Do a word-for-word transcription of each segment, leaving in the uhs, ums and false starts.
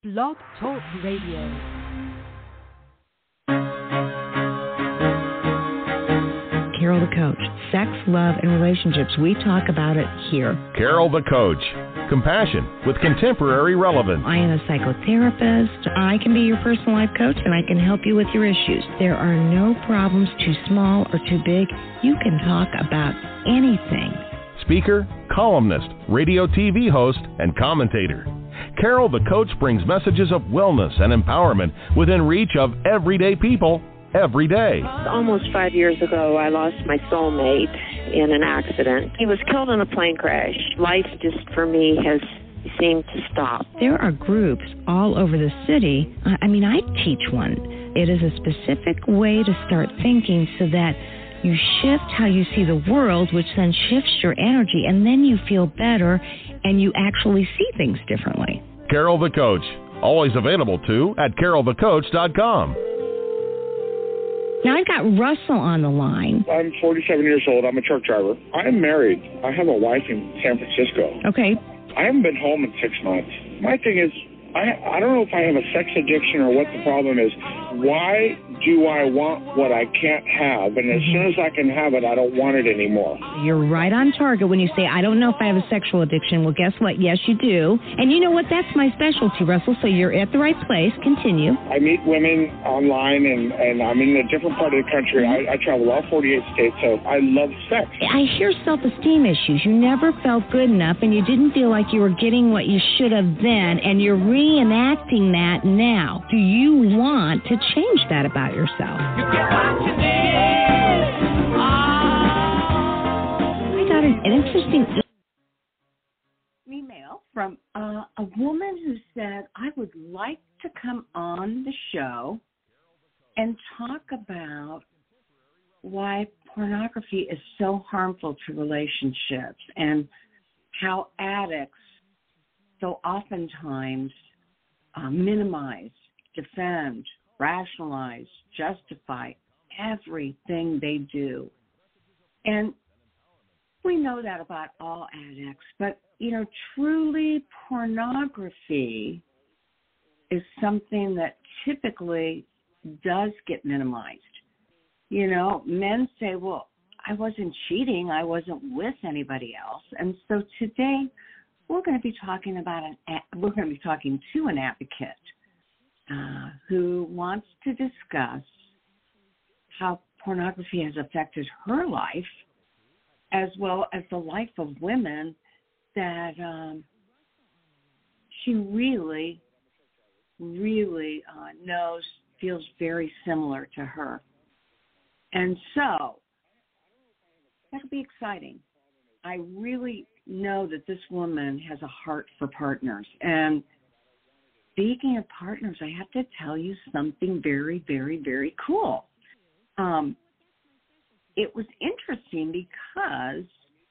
Blog Talk Radio. Carol the Coach. Sex, love, and relationships. We talk about it here. Carol the Coach. Compassion with contemporary relevance. I am a psychotherapist. I can be your personal life coach, and I can help you with your issues. There are no problems too small or too big. You can talk about anything. Speaker, columnist, radio T V host, and commentator. Carol the Coach brings messages of wellness and empowerment within reach of everyday people every day. Almost five years ago, I lost my soulmate in an accident. He was killed in a plane crash. Life just, for me, has seemed to stop. There are groups all over the city. I mean, I teach one. It is a specific way to start thinking so that you shift how you see the world, which then shifts your energy, and then you feel better and you actually see things differently. Carol the Coach, always available too at carol the coach dot com. Now I've got Russell on the line. I'm forty-seven years old. I'm a truck driver. I'm married. I have a wife in San Francisco. Okay. I haven't been home in six months. My thing is, I I don't know if I have a sex addiction or what the problem is. Why do I want what I can't have? And as mm-hmm. soon as I can have it, I don't want it anymore. You're right on target when you say, I don't know if I have a sexual addiction. Well, guess what? Yes, you do. And you know what? That's my specialty, Russell, so you're at the right place. Continue. I meet women online, and, and I'm in a different part of the country. I, I travel all forty-eight states, so I love sex. I hear self-esteem issues. You never felt good enough, and you didn't feel like you were getting what you should have then, and you're reenacting that now. Do you want to change that about yourself? You get what you need. Oh. I got an, an interesting email from uh, a woman who said, I would like to come on the show and talk about why pornography is so harmful to relationships and how addicts so oftentimes uh, minimize, defend, rationalize, justify everything they do. And we know that about all addicts, but, you know, truly pornography is something that typically does get minimized. You know, men say, well, I wasn't cheating, I wasn't with anybody else. And so today we're going to be talking about an, we're going to be talking to an advocate Uh, who wants to discuss how pornography has affected her life as well as the life of women that um, she really, really uh, knows feels very similar to her. And so that'll be exciting. I really know that this woman has a heart for partners. And speaking of partners, I have to tell you something very, very, very cool. Um, it was interesting because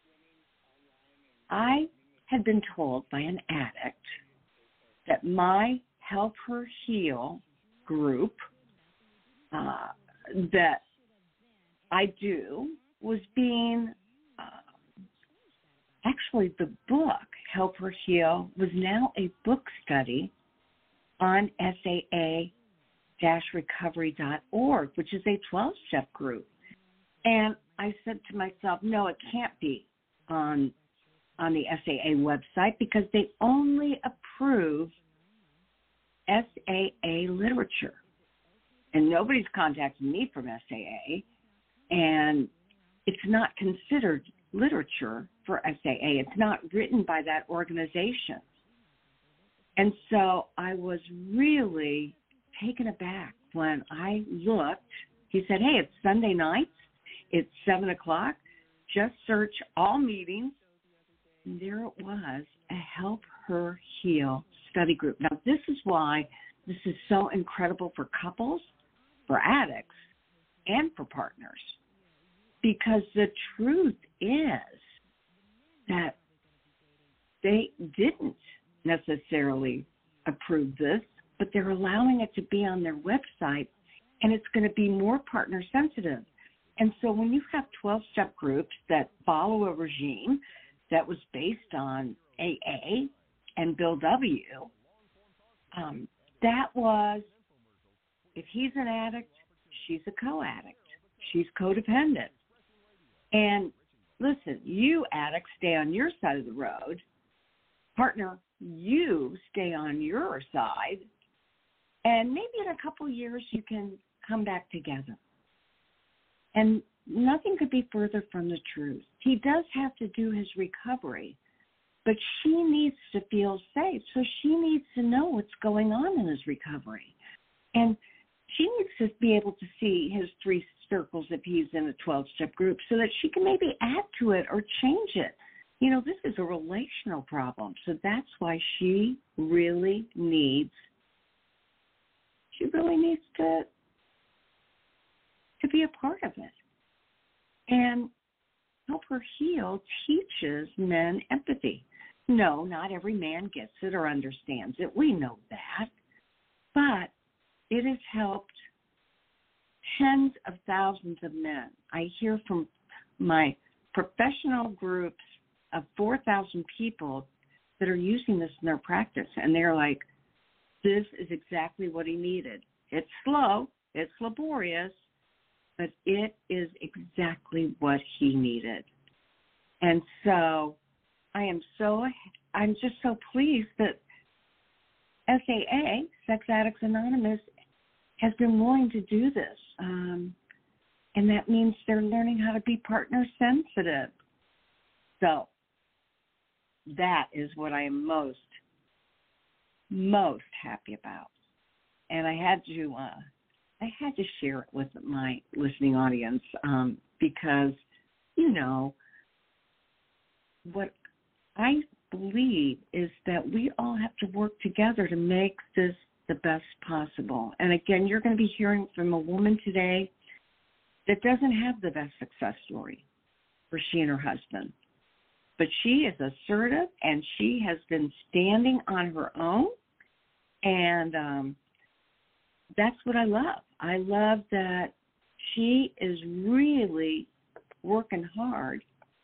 I had been told by an addict that my Help Her Heal group uh, that I do was being, uh, actually the book, Help Her Heal, was now a book study on S A A recovery dot org, which is a twelve-step group. And I said to myself, no, it can't be on, on the S A A website because they only approve S A A literature. And nobody's contacted me from S A A, and it's not considered literature for S A A. It's not written by that organization. And so I was really taken aback when I looked. He said, hey, it's Sunday nights. It's seven o'clock. Just search all meetings. And there it was, a Help Her Heal study group. Now, this is why this is so incredible for couples, for addicts, and for partners. Because the truth is that they didn't necessarily approve this, but they're allowing it to be on their website, and it's going to be more partner sensitive. And so when you have twelve-step groups that follow a regime that was based on A A and Bill W., um, that was, if he's an addict, she's a co-addict. She's codependent. And listen, you addicts stay on your side of the road. Partner, you stay on your side. And maybe in a couple years you can come back together. And nothing could be further from the truth. He does have to do his recovery, but she needs to feel safe. So she needs to know what's going on in his recovery. And she needs to be able to see his three circles if he's in a twelve-step group so that she can maybe add to it or change it. You know, this is a relational problem. So that's why she really needs, she really needs to, to be a part of it. And Help Her Heal teaches men empathy. No, not every man gets it or understands it. We know that. But it has helped tens of thousands of men. I hear from my professional groups of four thousand people that are using this in their practice, and they're like, this is exactly what he needed. It's slow, it's laborious, but it is exactly what he needed. And so I am so, I'm just so pleased that S A A, Sex Addicts Anonymous, has been willing to do this. Um, and that means they're learning how to be partner sensitive. So that is what I am most, most happy about. And I had to, uh, I had to share it with my listening audience um, because, you know, what I believe is that we all have to work together to make this the best possible. And again, you're going to be hearing from a woman today that doesn't have the best success story for she and her husband. But she is assertive, and she has been standing on her own. And um, that's what I love. I love that she is really working hard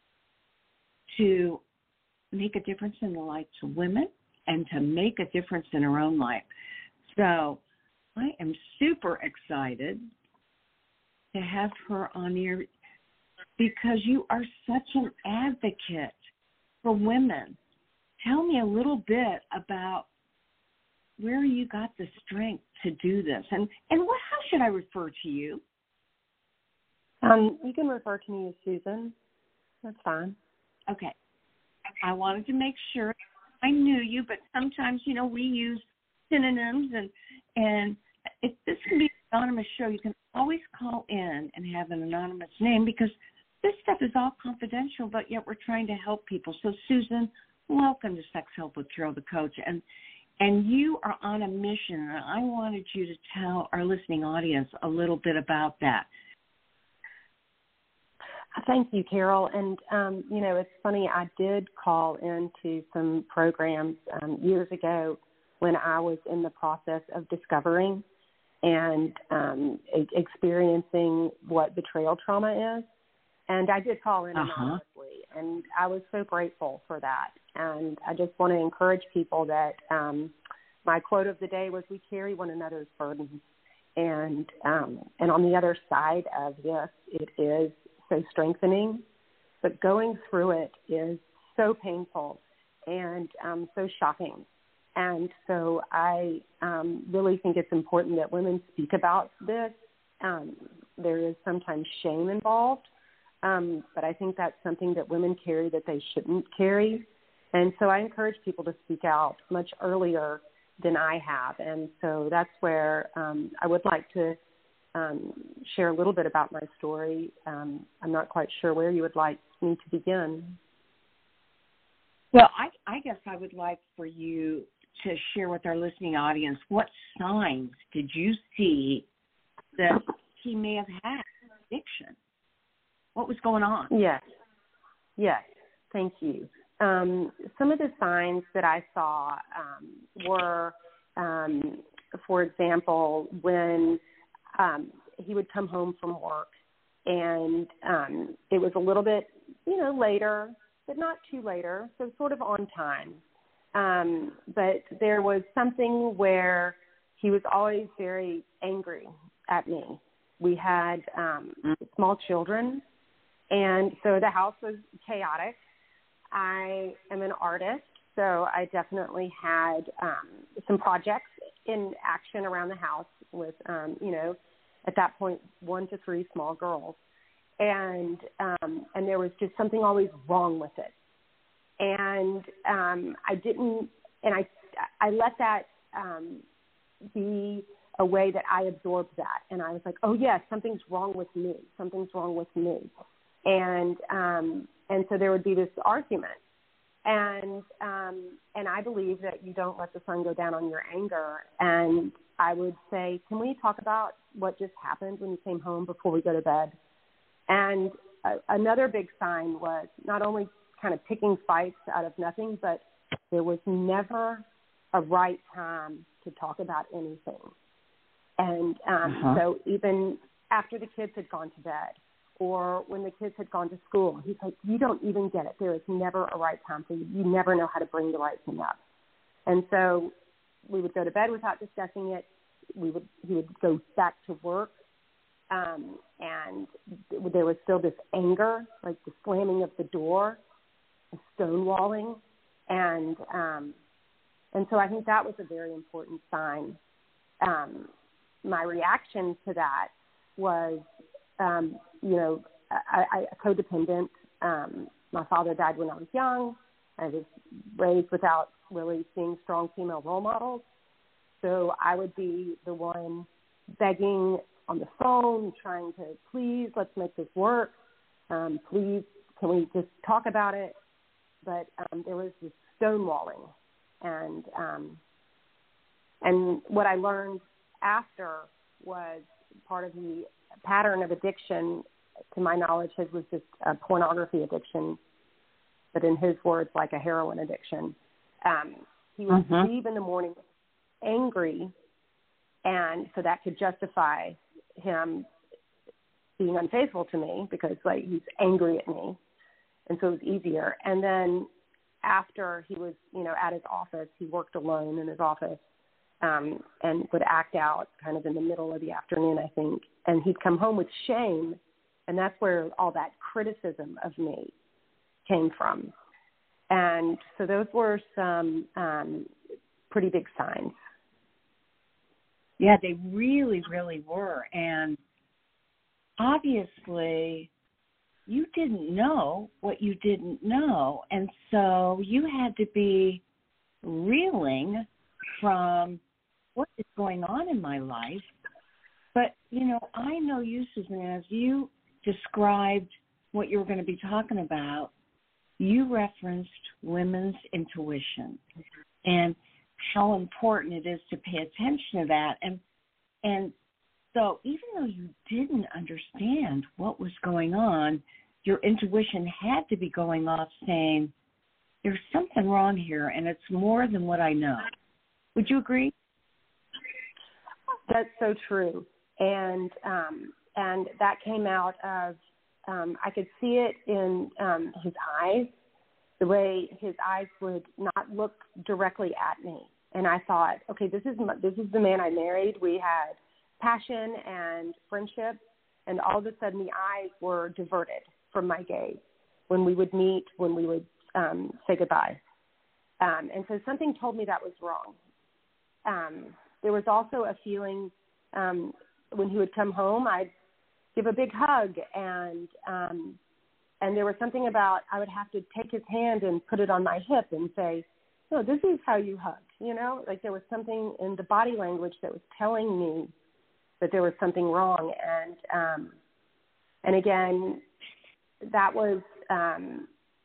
to make a difference in the lives of women and to make a difference in her own life. So I am super excited to have her on here because you are such an advocate for women. Tell me a little bit about where you got the strength to do this, and and what, how should I refer to you? Um, you can refer to me as Susan. That's fine. Okay. I wanted to make sure I knew you, but sometimes, you know, we use synonyms, and and if this can be an anonymous show, you can always call in and have an anonymous name because this stuff is all confidential, but yet we're trying to help people. So, Susan, welcome to Sex Help with Carol the Coach, and and you are on a mission, and I wanted you to tell our listening audience a little bit about that. Thank you, Carol. And, um, you know, it's funny, I did call into some programs um, years ago when I was in the process of discovering and um, e- experiencing what betrayal trauma is. And I did call in uh-huh. anonymously, and I was so grateful for that. And I just want to encourage people that um, my quote of the day was, we carry one another's burdens. And, um, and on the other side of this, it is so strengthening, but going through it is so painful and um, so shocking. And so I um, really think it's important that women speak about this. Um, there is sometimes shame involved, um, but I think that's something that women carry that they shouldn't carry. And so I encourage people to speak out much earlier than I have. And so that's where um, I would like to Um, share a little bit about my story. Um, I'm not quite sure where you would like me to begin. Well, I, I guess I would like for you to share with our listening audience, what signs did you see that he may have had addiction? What was going on? Yes. Yes. Thank you. Um, some of the signs that I saw um, were, um, for example, when Um, he would come home from work, and um, it was a little bit, you know, later, but not too later, so sort of on time. Um, but there was something where he was always very angry at me. We had um, small children, and so the house was chaotic. I am an artist, so I definitely had um, some projects in action around the house with, um, you know, at that point, one to three small girls. And um, and there was just something always wrong with it. And um, I didn't, and I, I let that um, be a way that I absorbed that. And I was like, oh, yes, something's wrong with me. Something's wrong with me. And um, and so there would be this argument. And um, and I believe that you don't let the sun go down on your anger. And I would say, can we talk about what just happened when you came home before we go to bed? And uh, another big sign was not only kind of picking fights out of nothing, but there was never a right time to talk about anything. And um, uh-huh. so even after the kids had gone to bed or when the kids had gone to school, he's like, you don't even get it. There is never a right time for you. You never know how to bring the right thing up. And so we would go to bed without discussing it. We would he would go back to work. Um, and there was still this anger, like the slamming of the door, the stonewalling, and um, and so I think that was a very important sign. Um, my reaction to that was, um, you know, I, I codependent. Um, my father died when I was young. I was raised without really seeing strong female role models, so I would be the one begging on the phone, trying to, please, let's make this work. Um, please, can we just talk about it? But um, there was this stonewalling. And um, and what I learned after was part of the pattern of addiction, to my knowledge, his was just a pornography addiction, but in his words, like a heroin addiction. Um, he would uh-huh. leave in the morning angry, and so that could justify him being unfaithful to me because, like, he's angry at me, and so it was easier. And then after he was, you know, at his office, he worked alone in his office, um, and would act out kind of in the middle of the afternoon, I think, and he'd come home with shame, and that's where all that criticism of me came from. And so those were some um, pretty big signs. Yeah, they really, really were. And obviously, you didn't know what you didn't know. And so you had to be reeling from what is going on in my life. But, you know, I know you, Susan, as you described what you were going to be talking about, you referenced women's intuition and how important it is to pay attention to that. And and so even though you didn't understand what was going on, your intuition had to be going off saying, there's something wrong here, and it's more than what I know. Would you agree? That's so true. And um, and that came out of, um, I could see it in um, his eyes, the way his eyes would not look directly at me. And I thought, okay, this is my, this is the man I married. We had passion and friendship, and all of a sudden the eyes were diverted from my gaze when we would meet, when we would um, say goodbye. Um, and so something told me that was wrong. Um, there was also a feeling um, when he would come home, I'd give a big hug, and um, and there was something about I would have to take his hand and put it on my hip and say, no, this is how you hug, you know? Like there was something in the body language that was telling me that there was something wrong. And um, and again, that was, um,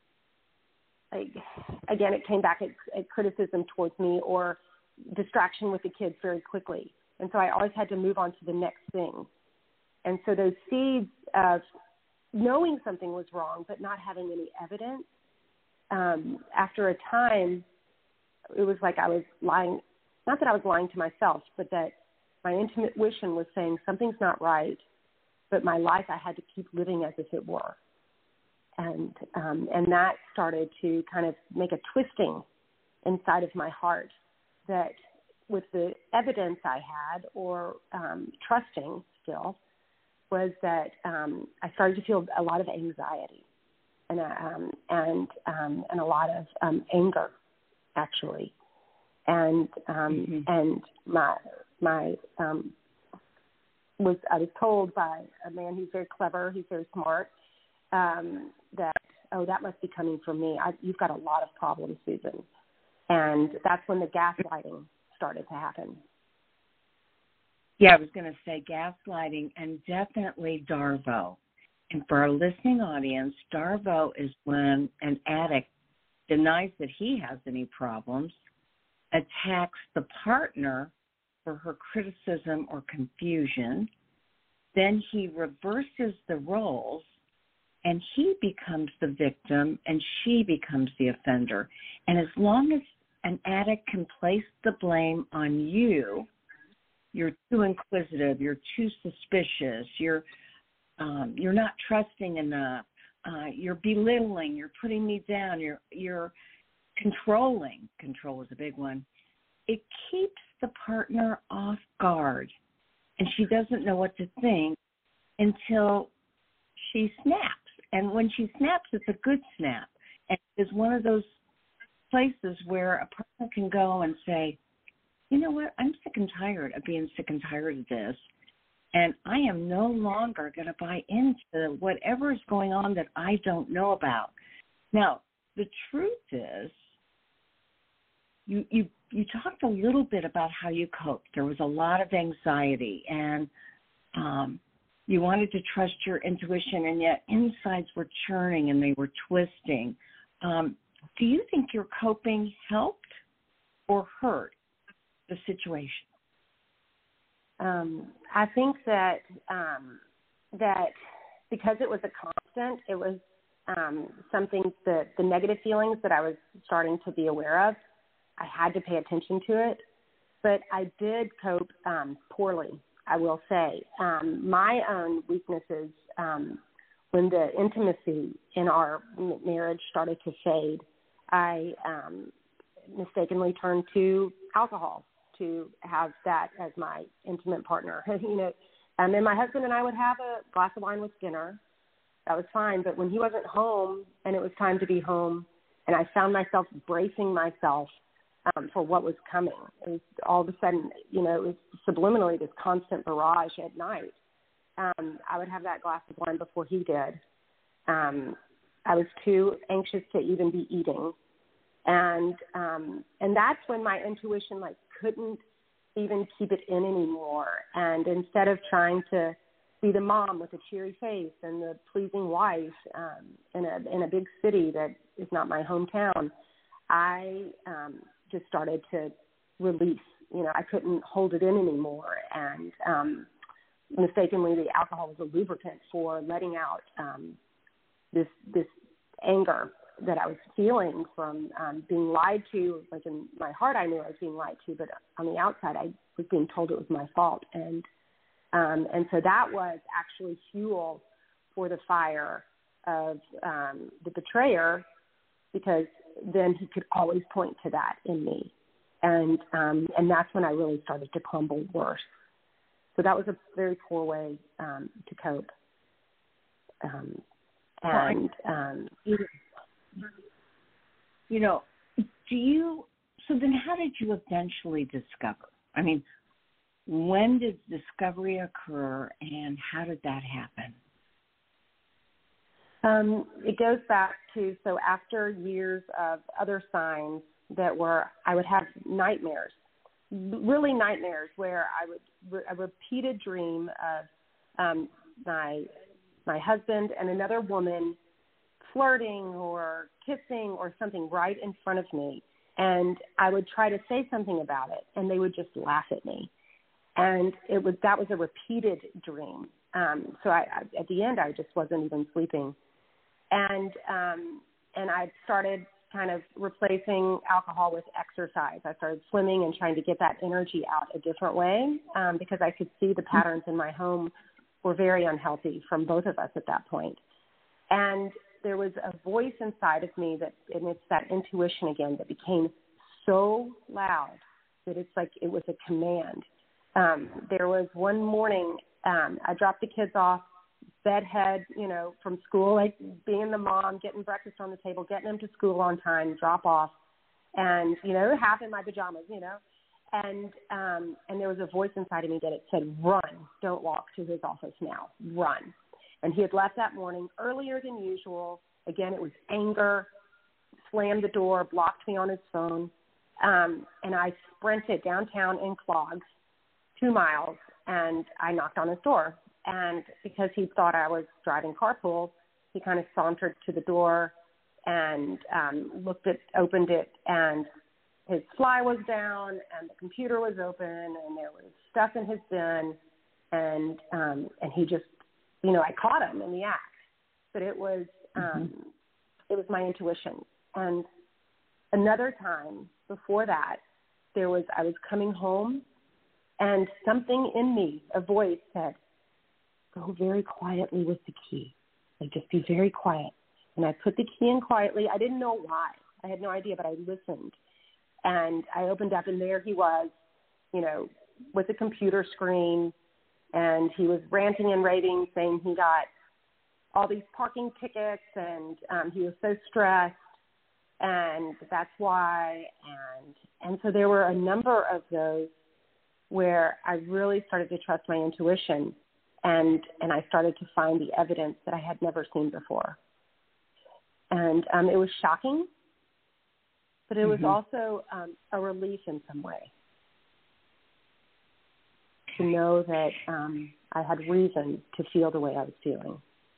like, again, it came back at, at criticism towards me or distraction with the kids very quickly. And so I always had to move on to the next thing. And so those seeds of knowing something was wrong but not having any evidence, um, after a time, it was like I was lying, not that I was lying to myself, but that my intuition was saying something's not right, but my life I had to keep living as if it were. And um, and that started to kind of make a twisting inside of my heart that with the evidence I had, or um, trusting still, was that um, I started to feel a lot of anxiety and um, and um, and a lot of um, anger, actually, and um, mm-hmm. and my my um, was I was told by a man who's very clever, he's very smart, um, that oh that must be coming from me. I, you've got a lot of problems, Susan, and that's when the gaslighting started to happen. Yeah, I was going to say gaslighting and definitely Darvo. And for our listening audience, Darvo is when an addict denies that he has any problems, attacks the partner for her criticism or confusion, then he reverses the roles and he becomes the victim and she becomes the offender. And as long as an addict can place the blame on you, you're too inquisitive, you're too suspicious, you're um, you're not trusting enough, uh, you're belittling, you're putting me down, you're you're controlling. Control is a big one. It keeps the partner off guard, and she doesn't know what to think until she snaps. And when she snaps, it's a good snap. And it's one of those places where a partner can go and say, you know what, I'm sick and tired of being sick and tired of this, and I am no longer going to buy into whatever is going on that I don't know about. Now, the truth is, you you you talked a little bit about how you coped. There was a lot of anxiety, and um, you wanted to trust your intuition, and yet insides were churning and they were twisting. Um, do you think your coping helped or hurt the situation? Um, I think that um, that because it was a constant, it was um, something that the negative feelings that I was starting to be aware of, I had to pay attention to it. But I did cope um, poorly, I will say. Um, my own weaknesses, um, when the intimacy in our marriage started to fade, I um, mistakenly turned to alcohol to have that as my intimate partner. you know, and then my husband and I would have a glass of wine with dinner. That was fine. But when he wasn't home and it was time to be home, and I found myself bracing myself um, for what was coming, it was all of a sudden, you know, it was subliminally this constant barrage at night. Um, I would have that glass of wine before he did. Um, I was too anxious to even be eating. And um, and that's when my intuition like couldn't even keep it in anymore. And instead of trying to be the mom with a cheery face and the pleasing wife um, in a in a big city that is not my hometown, I um, just started to release. You know, I couldn't hold it in anymore. And um, mistakenly, the alcohol was a lubricant for letting out um, this this anger that I was feeling from um, being lied to. Like in my heart, I knew I was being lied to, but on the outside, I was being told it was my fault. And um, and so that was actually fuel for the fire of um, the betrayer, because then he could always point to that in me. And um, and that's when I really started to crumble worse. So that was a very poor way um, to cope. Um, and um, you know, do you, so then how did you eventually discover? I mean, when did discovery occur and how did that happen? Um, it goes back to, so after years of other signs that were, I would have nightmares, really nightmares where I would, a repeated dream of um, my my husband and another woman flirting or kissing or something right in front of me. And I would try to say something about it, and they would just laugh at me. And it was that was a repeated dream. Um, so I, I, at the end, I just wasn't even sleeping. And um, and I started kind of replacing alcohol with exercise. I started swimming and trying to get that energy out a different way um, because I could see the patterns in my home were very unhealthy from both of us at that point. And there was a voice inside of me that, and it's that intuition again, that became so loud that it's like it was a command. Um, there was one morning, um, I dropped the kids off, bedhead, you know, from school, like being the mom, getting breakfast on the table, getting them to school on time, drop off, and, you know, half in my pajamas, you know. And um, and there was a voice inside of me that it said, run, don't walk to his office now, run. And he had left that morning earlier than usual. Again, it was anger, slammed the door, blocked me on his phone. Um, and I sprinted downtown in clogs, two miles, and I knocked on his door. And because he thought I was driving carpool, he kind of sauntered to the door and um, looked at, opened it, and his fly was down, and the computer was open, and there was stuff in his bin, and um, and he just, you know, I caught him in the act. But it was um, mm-hmm. it was my intuition. And another time before that, there was I was coming home, and something in me, a voice said, "Go very quietly with the key. Like, just be very quiet." And I put the key in quietly. I didn't know why. I had no idea, but I listened. And I opened up, and there he was, you know, with a computer screen, and he was ranting and raving, saying he got all these parking tickets, and um, he was so stressed, and that's why. And and so there were a number of those where I really started to trust my intuition, and and I started to find the evidence that I had never seen before. And um, it was shocking, but it was mm-hmm. also um, a relief in some way to know that um, I had reason to feel the way I was feeling.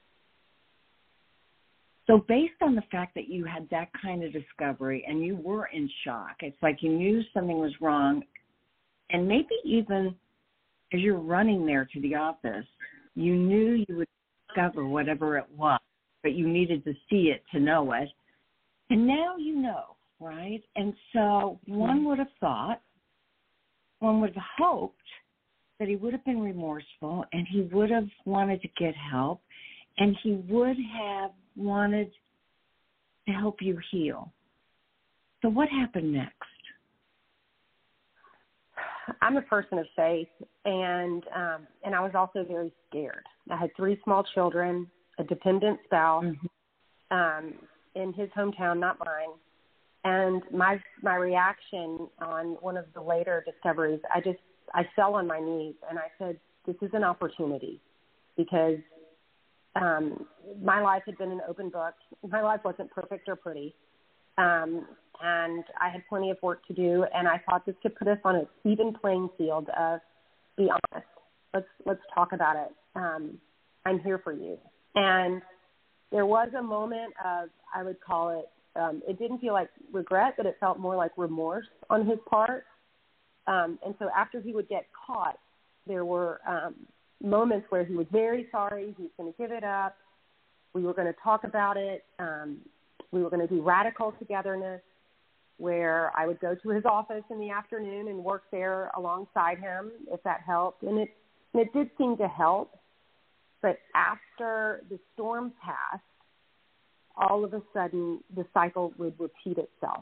So based on the fact that you had that kind of discovery and you were in shock, it's like you knew something was wrong, and maybe even as you're running there to the office, you knew you would discover whatever it was, but you needed to see it to know it. And now you know, right? And so one would have thought, one would have hoped that he would have been remorseful, and he would have wanted to get help, and he would have wanted to help you heal. So what happened next? I'm a person of faith, and um, and I was also very scared. I had three small children, a dependent spouse mm-hmm. um, in his hometown, not mine. And my my reaction on one of the later discoveries, I just I fell on my knees and I said, "This is an opportunity," because um, my life had been an open book. My life wasn't perfect or pretty. Um, and I had plenty of work to do, and I thought this could put us on an even playing field of, be honest, let's let's talk about it. Um, I'm here for you. And there was a moment of, I would call it, um, it didn't feel like regret, but it felt more like remorse on his part. Um, and so after he would get caught, there were um, moments where he was very sorry, he was going to give it up, we were going to talk about it, um, we were going to do radical togetherness, where I would go to his office in the afternoon and work there alongside him, if that helped. And it, and it did seem to help. But after the storm passed, all of a sudden the cycle would repeat itself.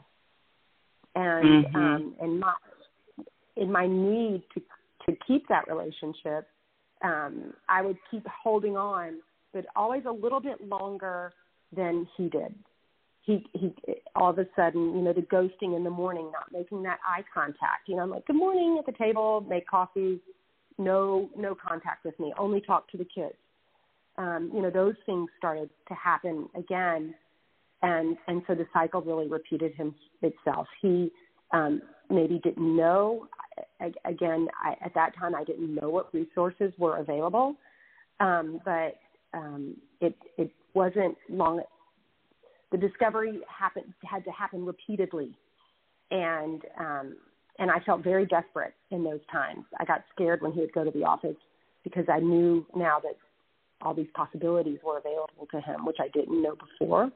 And mm-hmm. um, and my, in my need to to keep that relationship, um, I would keep holding on, but always a little bit longer than he did. He, he, all of a sudden, you know, the ghosting in the morning, not making that eye contact. You know, I'm like, good morning at the table, make coffee, no, no contact with me, only talk to the kids. Um, you know, those things started to happen again. And, and so the cycle really repeated him, itself. He um, maybe didn't know, I, again, I, at that time, I didn't know what resources were available. Um, but um, it, it wasn't long. The discovery happened, had to happen repeatedly, and um, and I felt very desperate in those times. I got scared when he would go to the office because I knew now that all these possibilities were available to him, which I didn't know before.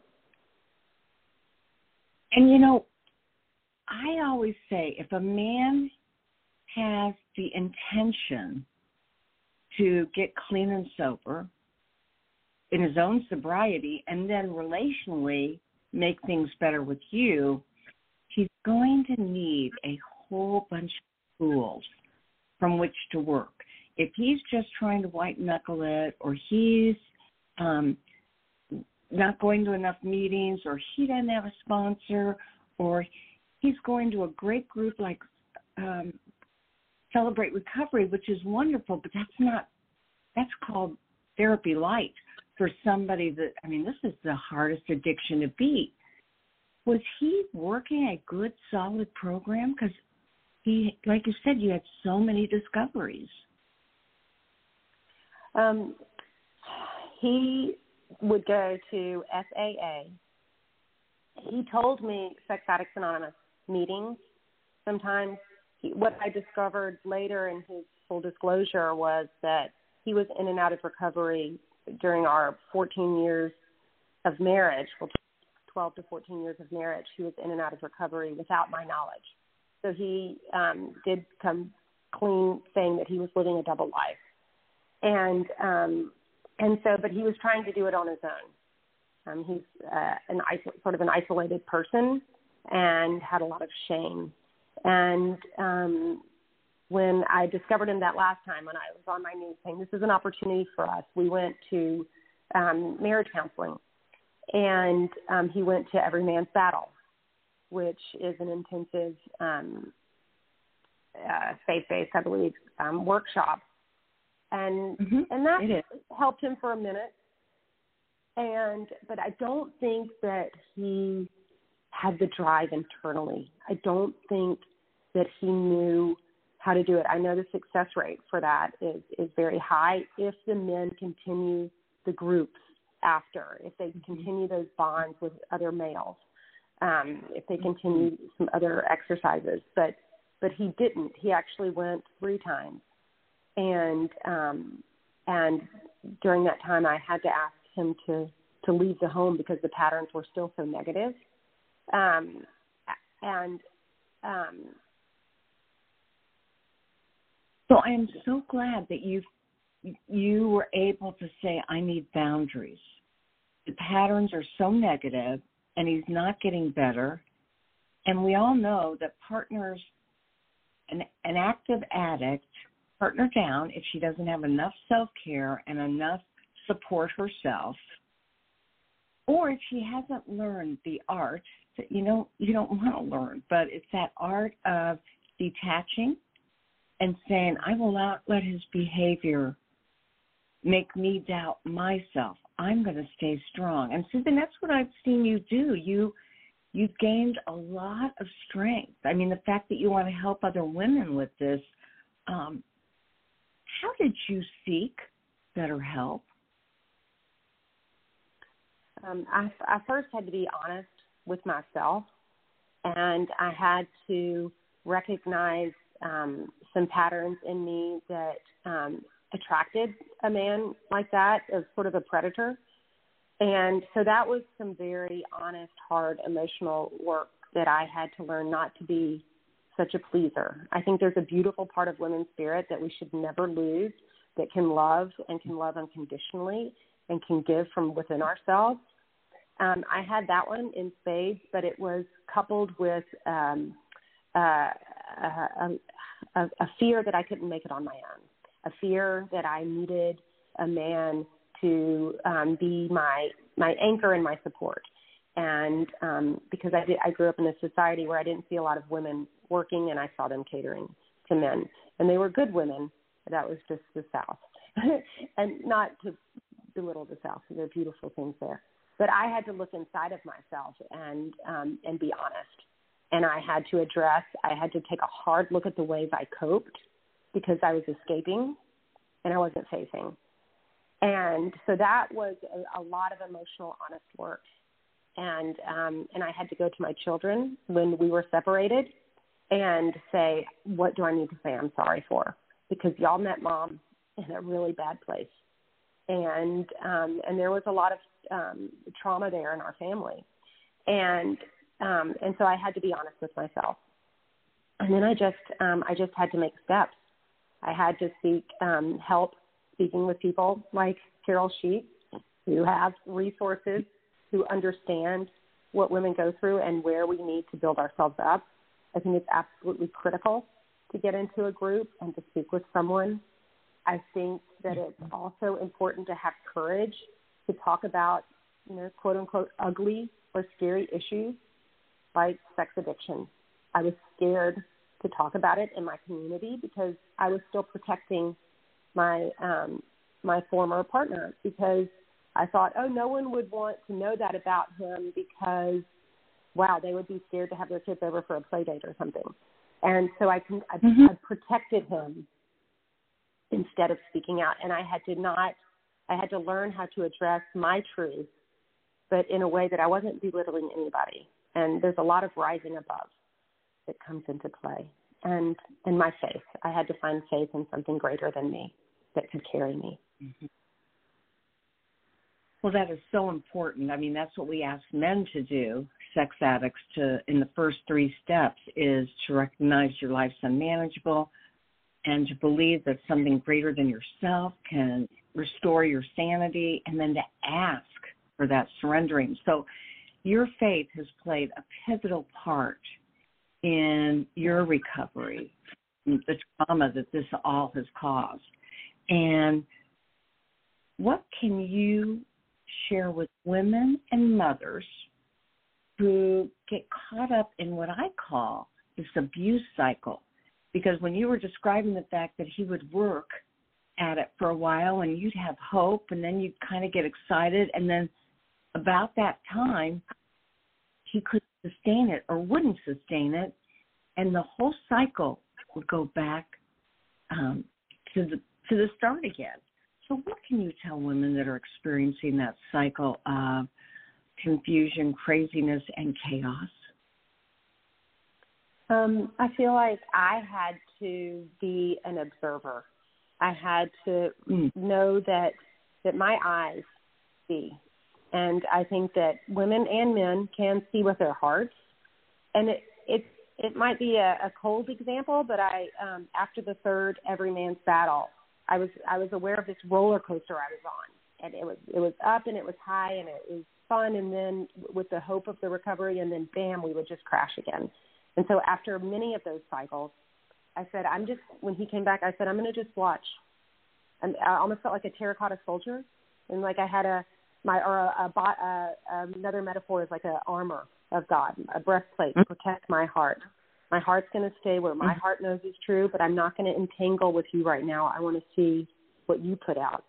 And, you know, I always say if a man has the intention to get clean and sober in his own sobriety and then relationally make things better with you, he's going to need a whole bunch of tools from which to work. If he's just trying to white knuckle it, or he's um, not going to enough meetings, or he doesn't have a sponsor, or he's going to a great group like um, Celebrate Recovery, which is wonderful, but that's not, that's called therapy light for somebody that, I mean, this is the hardest addiction to beat. Was he working a good, solid program? Because he, like you said, you had so many discoveries. Um, he would go to S A A. He told me Sex Addicts Anonymous meetings. Sometimes he, what I discovered later in his full disclosure was that he was in and out of recovery during our fourteen years of marriage, well, twelve to fourteen years of marriage. He was in and out of recovery without my knowledge. So he um, did come clean saying that he was living a double life. And um, and so, but he was trying to do it on his own. Um, he's uh, an iso- sort of an isolated person and had a lot of shame. And um, when I discovered him that last time, when I was on my knees saying, this is an opportunity for us, we went to um, marriage counseling. And um, he went to Every Man's Battle, which is an intensive um, uh, faith-based, I believe, um, workshop. And mm-hmm. and that helped him for a minute. And but I don't think that he had the drive internally. I don't think that he knew how to do it. I know the success rate for that is, is very high if the men continue the groups after, if they continue those bonds with other males, um, if they continue some other exercises. But but he didn't. He actually went three times. And um, and during that time, I had to ask him to, to leave the home because the patterns were still so negative. Um, and um, so I am so glad that you you were able to say, I need boundaries. The patterns are so negative, and he's not getting better. And we all know that partners, an, an active addict, partner down if she doesn't have enough self-care and enough support herself, or if she hasn't learned the art that you know you don't want to learn, but it's that art of detaching and saying, I will not let his behavior make me doubt myself. I'm going to stay strong. And Susan, that's what I've seen you do. You you've gained a lot of strength. I mean, the fact that you want to help other women with this. Um, How did you seek better help? Um, I, I first had to be honest with myself, and I had to recognize um, some patterns in me that um, attracted a man like that as sort of a predator. And so that was some very honest, hard, emotional work that I had to learn not to be such a pleaser. I think there's a beautiful part of women's spirit that we should never lose, that can love and can love unconditionally and can give from within ourselves. Um, I had that one in spades, but it was coupled with um, uh, a, a, a fear that I couldn't make it on my own, a fear that I needed a man to um, be my my anchor and my support. And um, because I did, I grew up in a society where I didn't see a lot of women working, and I saw them catering to men. And they were good women. That was just the South. And not to belittle the South, there are beautiful things there. But I had to look inside of myself and um, and be honest. And I had to address, I had to take a hard look at the ways I coped because I was escaping and I wasn't facing. And so that was a, a lot of emotional, honest work. And um, and I had to go to my children when we were separated and say, what do I need to say I'm sorry for? Because y'all met Mom in a really bad place. And um, and there was a lot of um, trauma there in our family. And um, and so I had to be honest with myself. And then I just um, I just had to make steps. I had to seek um, help speaking with people like Carol Sheets, who have resources, who understand what women go through and where we need to build ourselves up. I think it's absolutely critical to get into a group and to speak with someone. I think that it's also important to have courage to talk about, you know, quote unquote, ugly or scary issues like sex addiction. I was scared to talk about it in my community because I was still protecting my um, my former partner, because I thought, oh, no one would want to know that about him because, wow, they would be scared to have their kids over for a play date or something. And so I, I, mm-hmm. I protected him instead of speaking out. And I had to not, I had to learn how to address my truth, but in a way that I wasn't belittling anybody. And there's a lot of rising above that comes into play. And, and my faith, I had to find faith in something greater than me that could carry me. Mm-hmm. Well, that is so important. I mean, that's what we ask men to do, sex addicts, to in the first three steps is to recognize your life's unmanageable and to believe that something greater than yourself can restore your sanity, and then to ask for that surrendering. So your faith has played a pivotal part in your recovery, the trauma that this all has caused. And what can you share with women and mothers who get caught up in what I call this abuse cycle? Because when you were describing the fact that he would work at it for a while and you'd have hope and then you'd kind of get excited, and then about that time he couldn't sustain it or wouldn't sustain it, and the whole cycle would go back um, to the to the start again. So what can you tell women that are experiencing that cycle of confusion, craziness, and chaos? Um, I feel like I had to be an observer. I had to mm. know that that my eyes see. And I think that women and men can see with their hearts. And it it, it might be a, a cold example, but I um, after the third Every Man's Battle, I was I was aware of this roller coaster I was on, and it was it was up and it was high and it was fun, and then with the hope of the recovery, and then bam, we would just crash again. And so after many of those cycles, I said, I'm just when he came back, I said, I'm going to just watch. And I almost felt like a terracotta soldier, and like I had a my or a, a, a another metaphor is like an armor of God, a breastplate to protect my heart. My heart's going to stay where my heart knows is true, but I'm not going to entangle with you right now. I want to see what you put out.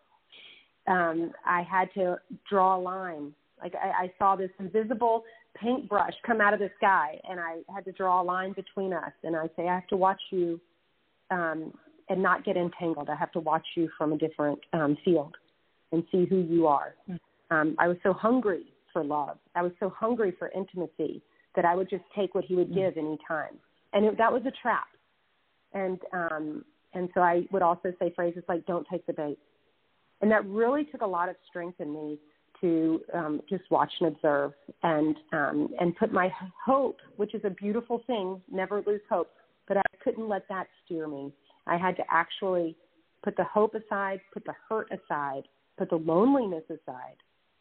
Um, I had to draw a line. Like I, I saw this invisible paintbrush come out of the sky, and I had to draw a line between us. And I say, I have to watch you um, and not get entangled. I have to watch you from a different um, field and see who you are. Um, I was so hungry for love. I was so hungry for intimacy that I would just take what he would give any time. And it, that was a trap. And um, and so I would also say phrases like, don't take the bait. And that really took a lot of strength in me to um, just watch and observe and um, and put my hope, which is a beautiful thing, never lose hope, but I couldn't let that steer me. I had to actually put the hope aside, put the hurt aside, put the loneliness aside,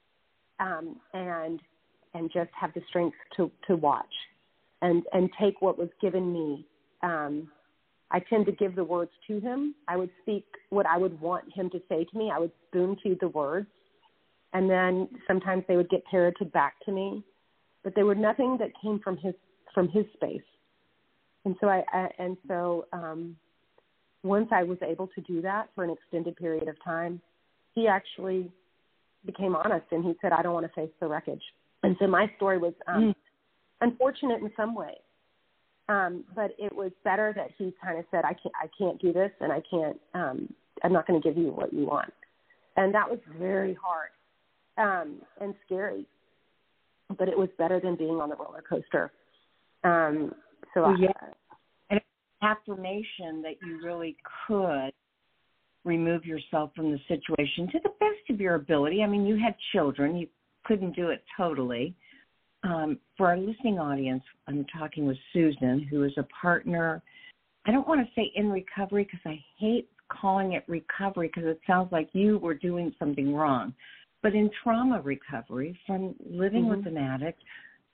um, and and just have the strength to, to watch and, and take what was given me. Um, I tend to give the words to him. I would speak what I would want him to say to me. I would spoon feed the words. And then sometimes they would get parroted back to me. But there was nothing that came from his from his space. And so I, I and so um, once I was able to do that for an extended period of time, he actually became honest and he said, I don't want to face the wreckage. And so my story was um, mm. unfortunate in some ways, um, but it was better that he kind of said, I can't, I can't do this, and I can't, um, I'm not going to give you what you want. And that was very hard um, and scary, but it was better than being on the roller coaster. Um, so well, I, yeah. And affirmation that you really could remove yourself from the situation to the best of your ability. I mean, you had children, you couldn't do it totally. Um, for our listening audience, I'm talking with Susan, who is a partner. I don't want to say in recovery because I hate calling it recovery because it sounds like you were doing something wrong. But in trauma recovery from living mm-hmm. with an addict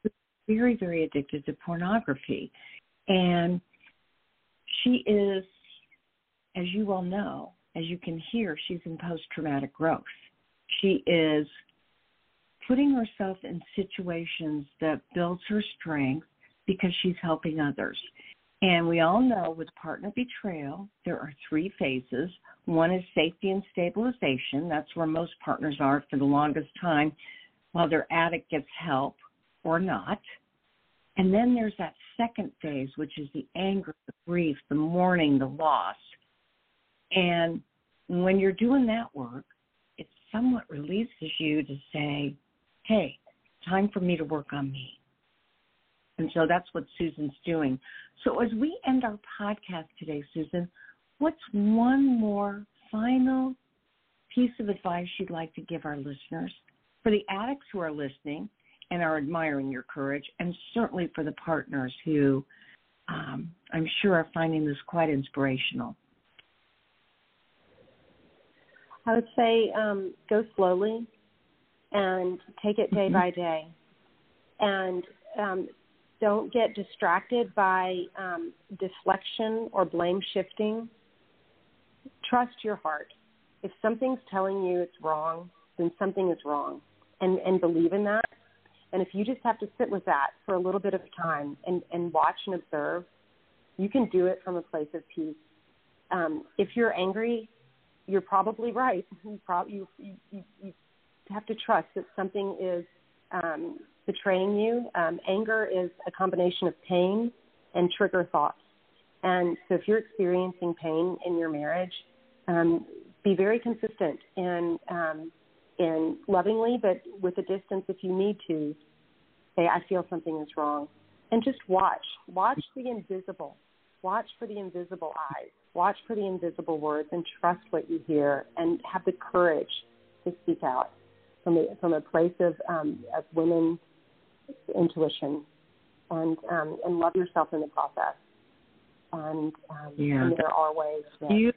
very, very addicted to pornography. And she is, as you all know, as you can hear, she's in post-traumatic growth. She is putting herself in situations that builds her strength because she's helping others. And we all know with partner betrayal, there are three phases. One is safety and stabilization. That's where most partners are for the longest time while their addict gets help or not. And then there's that second phase, which is the anger, the grief, the mourning, the loss. And when you're doing that work, it somewhat releases you to say, hey, time for me to work on me. And so that's what Susan's doing. So as we end our podcast today, Susan, what's one more final piece of advice you'd like to give our listeners, for the addicts who are listening and are admiring your courage, and certainly for the partners who um, I'm sure are finding this quite inspirational? I would say um, go slowly and take it day mm-hmm. by day. And um, don't get distracted by um, deflection or blame shifting. Trust your heart. If something's telling you it's wrong, then something is wrong. And, and believe in that. And if you just have to sit with that for a little bit of time and, and watch and observe, you can do it from a place of peace. Um, if you're angry, you're probably right. You, prob- you, you, you have to trust that something is um, betraying you. Um, anger is a combination of pain and trigger thoughts. And so if you're experiencing pain in your marriage, um, be very consistent in, um, in lovingly, but with a distance if you need to, say, I feel something is wrong. And just watch. Watch the invisible. Watch for the invisible eyes. Watch for the invisible words and trust what you hear and have the courage to speak out from a, from a place of, um, of women's intuition and um, and love yourself in the process. And, um, yeah. and there are ways that... You,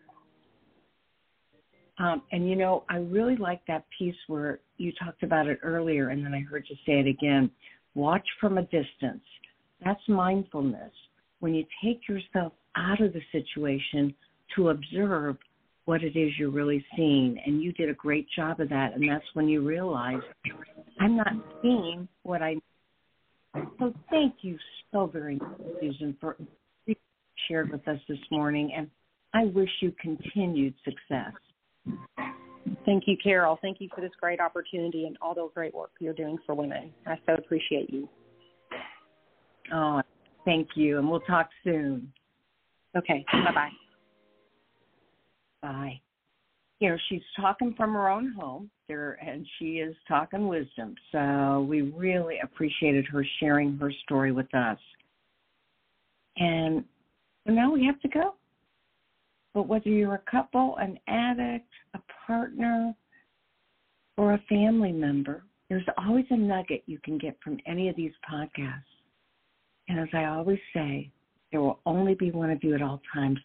um, and, you know, I really like that piece where you talked about it earlier, and then I heard you say it again. Watch from a distance. That's mindfulness. When you take yourself out of the situation to observe what it is you're really seeing. And you did a great job of that. And that's when you realize, I'm not seeing what I... So thank you so very much, Susan, for shared with us this morning. And I wish you continued success. Thank you, Carol. Thank you for this great opportunity and all the great work you're doing for women. I so appreciate you. Oh, thank you. And we'll talk soon. Okay. Bye-bye. Bye. You know, she's talking from her own home there, and she is talking wisdom. So we really appreciated her sharing her story with us. And now we have to go. But whether you're a couple, an addict, a partner, or a family member, there's always a nugget you can get from any of these podcasts. And as I always say, there will only be one of you at all times.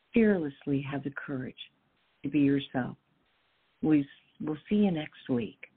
Fearlessly have the courage to be yourself. We, we'll see you next week.